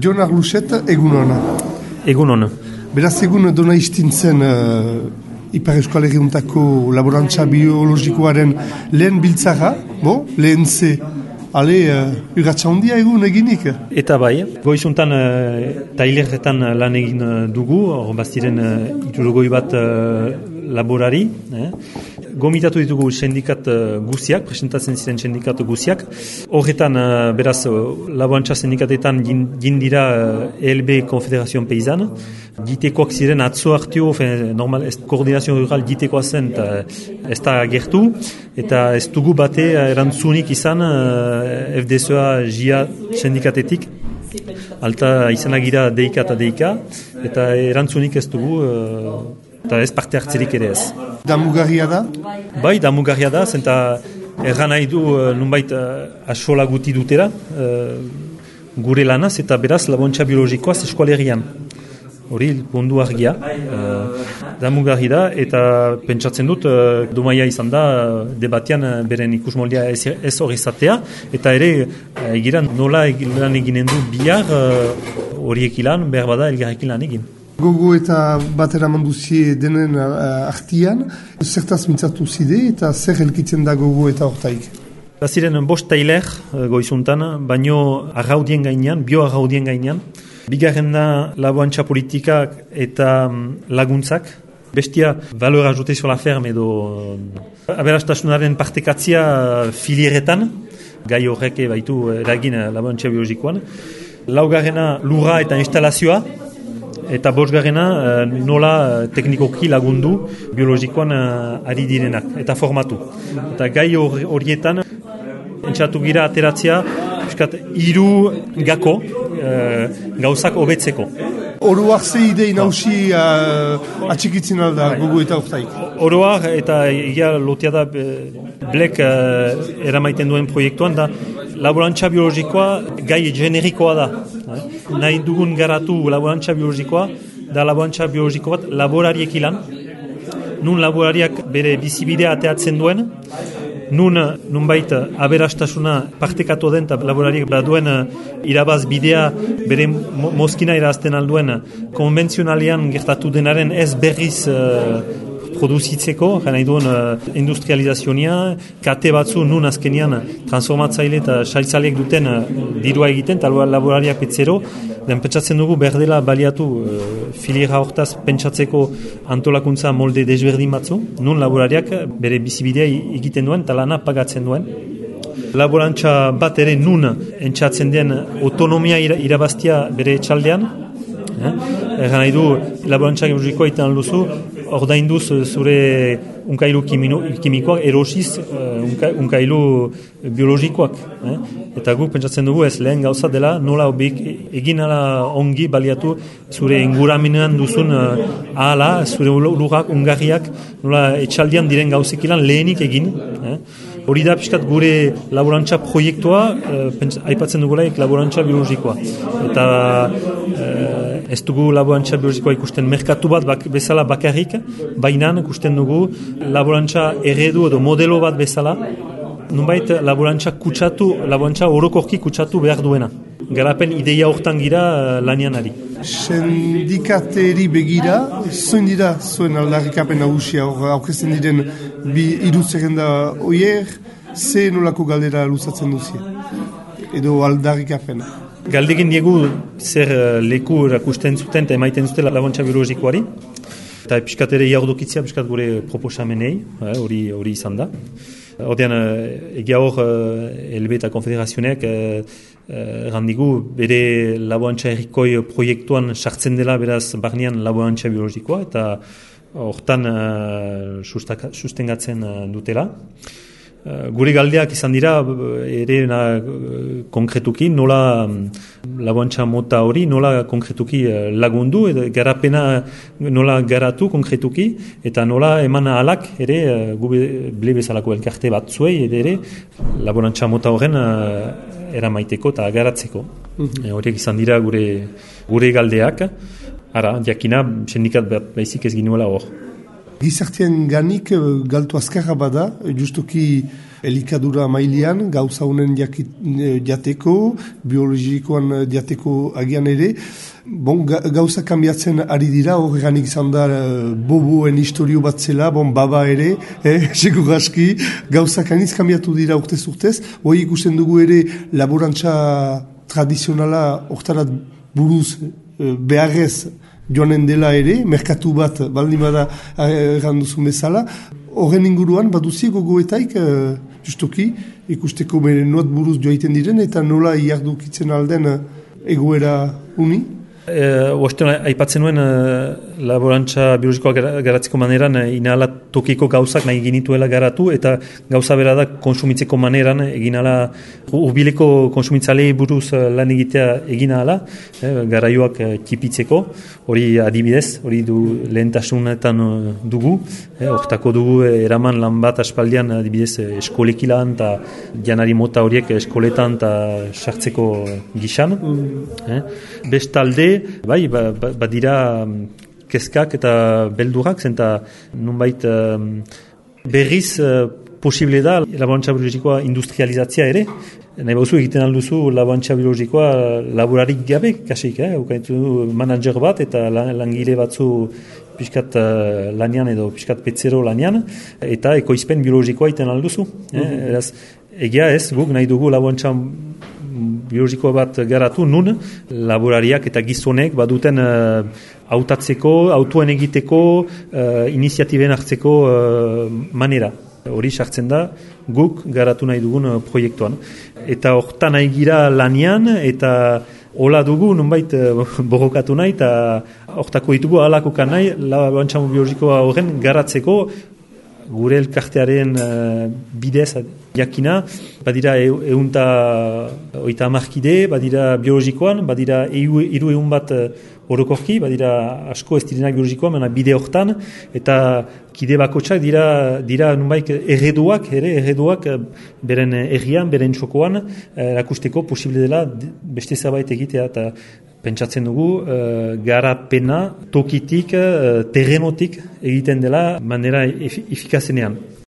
Jon Arluset, egun hona. Egun hona. Beraz egun dona istintzen Ipar Euskal Herriuntako laborantza biologikoaren lehen biltzara, lehen ze, urratxa hondia egun eginik. Eta bai, goizuntan tailerretan lan egin dugu, hor baziren 60 bat laborari. Gomitatu ditugu sindikat guziak, presentatzen ziren sindikat guziak. Horretan, beraz, laborantza sindikatetan gindira ELB Konfederazioan Peizan. Gitekoak ziren atzo hartio, normal, koordinazio rural gitekoa zen, ez da gertu, eta ez dugu bate erantzunik izan FDSOA JIA sindikatetik. Alta izan agira deika eta deika, eta erantzunik ez dugu, eta ez parte hartzerik ere ez. Damugarria da? Bai, damugarria da, zenta erran nahi du nunbait asola guti dutera, gure lanaz, eta beraz labontza biologikoaz eskualerian. Hori, bondu argia, damugarri da, eta pentsatzen dut, domaia izan da, debatian beren ikusmoldia ez hori zatea, eta ere, egiran nola lan eginen du bihar horiek ilan, behar bada elgarrekin lan egin. Gogo eta batera manduzie denen artian, zertaz mintzatu zide eta zer elkitzen da gogo eta hortaik? Baziren bost tailer goizuntan, baino arraudien gainean, bio-arraudien gainean. Bigarren da laboantza politikak eta laguntzak. Bestia, valor ajoute sur la ferme edo aberastasunaren partekatzia filieretan, gai horrek baitu eragin laboantza biologikoan. Laugarrena lurra eta instalazioa, eta bosgarrena nola teknikoki lagundu biologikoan ari direnak, eta formatu. Eta gai horietan, entxatu gira ateratzea, hiru gako gauzak hobetzeko. Oroak ze idei nausi atxikitzen alda gogo eta hortaik? Oroak eta egia lotea da blek eramaiten duen proiektuan da laborantza biologikoa gai generikoa da. Nahi dugun garatu laborantza biologikoa da laborantza biologiko bat laborariek ilan. Nun laborariak bere bizibidea ateatzen duen, nunbait aberastasuna partekatu den eta laborariek baduen irabaz bidea bere mozkina irazten alduen konbentzionalian gertatu denaren ez berriz produzitzeko, nahi duen industrializazionia, kate batzu nun azkenian transformatzaile eta saltzaileek duten dirua egiten, eta laborariak petzero, den pentsatzen dugu berdela baliatu filiera hortaz pentsatzeko antolakuntza molde desberdin batzu, nun laborariak bere bizibidea egiten duen eta lana pagatzen duen. Laborantza bat ere nun entzatzen den autonomia irabaztia bere etxaldean, erran nahi du laborantza biologikoa iten alduzu, ordainduz zure unkailu kimikoak erosiz unkailu biologikoak. Eta guk pentsatzen dugu ez lehen gauza dela nola egin ala ongi baliatu zure inguramenean duzun ahala, zure lurrak, ungarriak, nola etxaldian diren gauzikilan lehenik egin. Hori da pixkat gure laborantza proiektua, aipatzen dugulaik laborantza biologikoa. Eta ez dugu laborantza biologikoa ikusten merkatu bat bezala bakarrik, baina ikusten dugu laborantza eredu edo modelo bat bezala, nunbait laborantza orokorki kutsatu behar duena. Garapen ideia hortan gira lanian ari. Sindikateri begira, zoin dira zuen aldarrikapen nagusia aurkezten diren hiru zerrenda oier, ze nolako galdera luzatzen duzia? Edo aldarrikapena? Galdegin diegu zer leku erakusten zuten eta emaiten zuten laboantza biologikoari. Eta piskat ere iardokitzea piskat gure proposamenei, hori izan da. Ordean, egia hor, ELB eta Konfederazionek randigu bere laboantza errikoi proiektuan sartzen dela beraz barnean laboantza biologikoa eta hortan sustengatzen dutela. Gure galdeak izan dira ere konkretuki nola laboantza mota hori, nola konkretuki lagundu, garapena nola garatu konkretuki, eta nola eman ahalak ere gube bezalako elkarte bat zuei ere laboantza mota horren eramaiteko eta garatzeko. Horiek izan dira gure galdeak, ara, jakina sindikat baizik ez ginuela hor. Gizartean ganik galtu azkarra bada, justuki elikadura mailean, gauza honen jateko, biologikoan jateko agian ere. Gauza kanbiatzen ari dira, horreganik izan da boboen historio bat zela, baba ere, segur aski, gauza kaniz kanbiatu dira urtez. Hoi ikusten dugu ere laborantza tradizionala hortarat buruz beharrez joanen dela ere, merkatu bat baldin bada erranduzun bezala. Horren inguruan, baduzi gogoetaik, justuki, ikusteko bere nuat buruz joaiten diren, eta nola iardukitzen alden egoera uni? Oazten, aipatzen nuen laborantza biologikoa garatzeko maneran inala tokiko gauzak nahi ginituela garatu eta gauza bera da konsumitzeko maneran eginala urbileko konsumitzalei buruz lan egitea eginahala, garaioak tipitzeko, hori adibidez, hori du lehentasunetan dugu, hortako dugu eraman lan bat aspaldian adibidez eskolekilan eta janari mota horiek eskoletan eta sartzeko gixan. Bestalde, bai, badira kezkak eta beldurak, zenta nunbait berriz posible da laborantza biologikoa industrializatzia ere. Nahi bauzu egiten alduzu laborantza biologikoa laborarik gabe, kasik, manager bat eta langile batzu piskat lanian edo piskat petzero lanian, eta ekoizpen biologikoa egiten alduzu. Eraz, egia ez, guk nahi dugu laborantza biologiko bat garatu nun, laborariak eta gizonek baduten hautatzeko, autoen egiteko, iniziatiben hartzeko manera. Hori sartzen da guk garatu nahi dugun proiektuan. Eta hortan nahi gira lanian, eta hola dugu nunbait borrokatu nahi, eta hortako ditugu alakokan nahi, laborantza biologikoa horren garatzeko, gure elkartearen bidez jakina, badira 150 kide, badira biologikoan, badira 300 bat orokorki, badira asko ez direnak biologikoan, baina bide hortan, eta kide bakotsak dira nunbait erreduak beren errian, beren txokoan, erakusteko posible dela beste zerbait egitea, eta pentsatzen dugu garapena tokitik, terrenotik egiten dela manera efikazenean.